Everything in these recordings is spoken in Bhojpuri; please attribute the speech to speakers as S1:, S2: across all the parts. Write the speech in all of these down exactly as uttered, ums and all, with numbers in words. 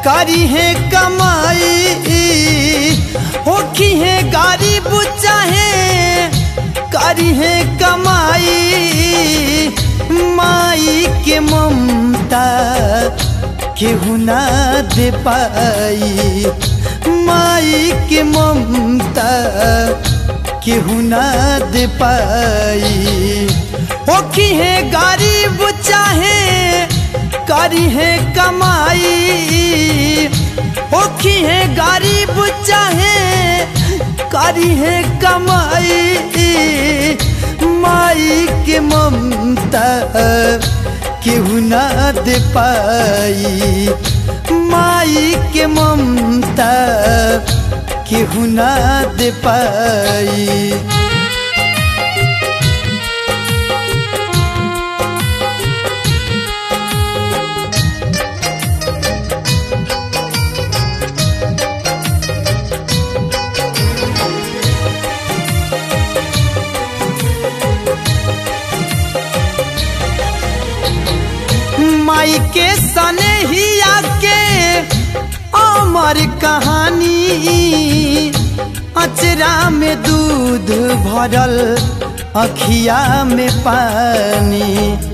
S1: करी है कमाई होखी है गरीब चाहे करी है कमाई माई के ममता केहू ना दे पाई माई के ममता केहू ना दे पाई होखी है गरीब चाहे करी है कमाई होखी है गरीब चाहे करी है कमाई माई के ममता केहू ना दे पाई माई के ममता केहू ना दे पाई। माई के सनेहिया के अमर कहानी अचरा में दूध भरल अखिया में पानी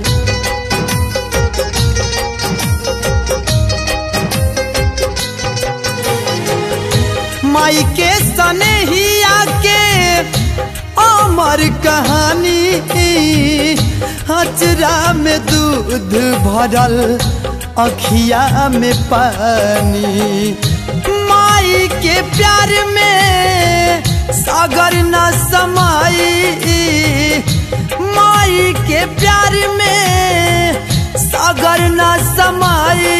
S1: माई के सनेहिया के अमर कहानी अचरा में दूध भरल अखिया में पानी माई के प्यार में सागर न समाई माई के प्यार में सागर न समाई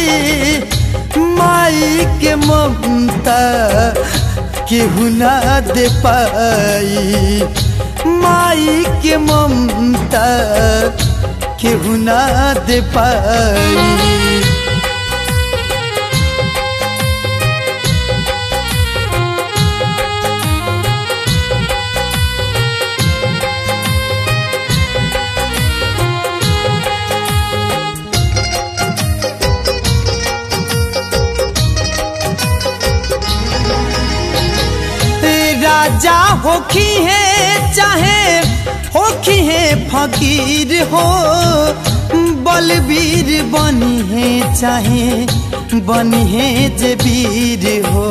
S1: माई के ममता केहू ना दे पाई माई के ममता केहू ना दे पाई। राजा होखी है चाहे होखी है फकीर हो बलबीर बनी है चाहे बनी है जे वीर हो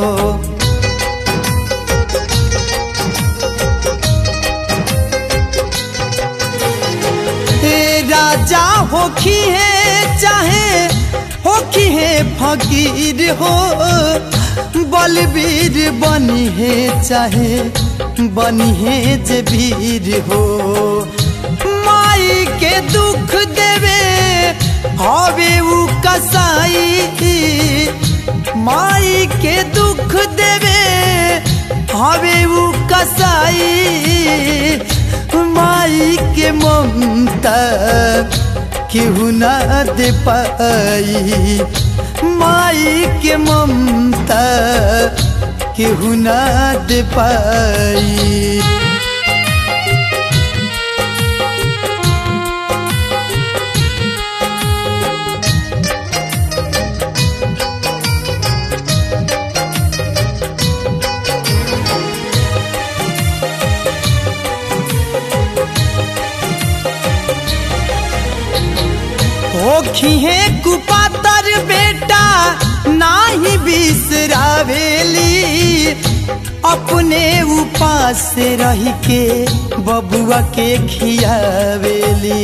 S1: राजा होखी है चाहे होखी है फकीर हो बलबीर बनी है चाहे बनी है जे वीर हो माई के दुख देवे हवे उ कसाई माई के दुख देवे हवे उ कसाई माई के ममता केहू ना दे पाई माई के ममता केहू ना दे पाई। होखी है कुपातर बेटा नाही बिसरावेली अपने उपास से रह के बबुआ के खियावेली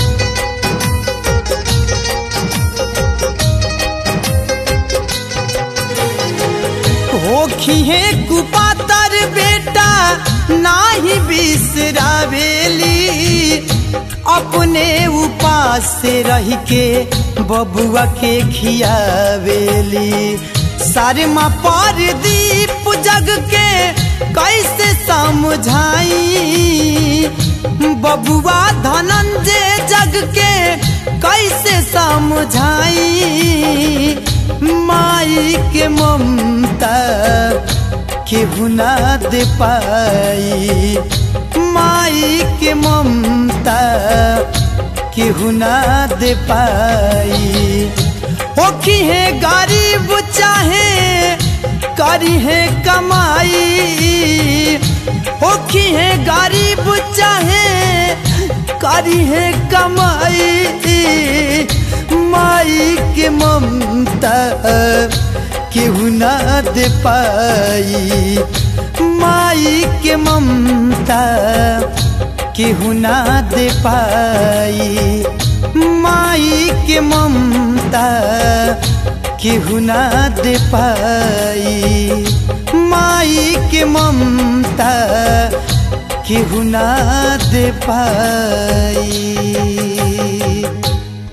S1: होखी है कुपातर बेटा नाही बिसरावेली अपने उपास से रह के बबुआ के खियावेली सारे माँ पर दीप जग के कैसे समझाई बबुआ धनंजय जग के कैसे समझाई माई के ममता केहू ना दे पाई माई के ममता केहू ना दे पाई होखी है गरीब करी है कमाई होखी है गरीब चाहे करी है कमाई माई के ममता केहू ना दे पाई माई के ममता केहू ना दे पाई माई के ममता केहू ना दे पाई माई के ममता केहू ना दे पाई।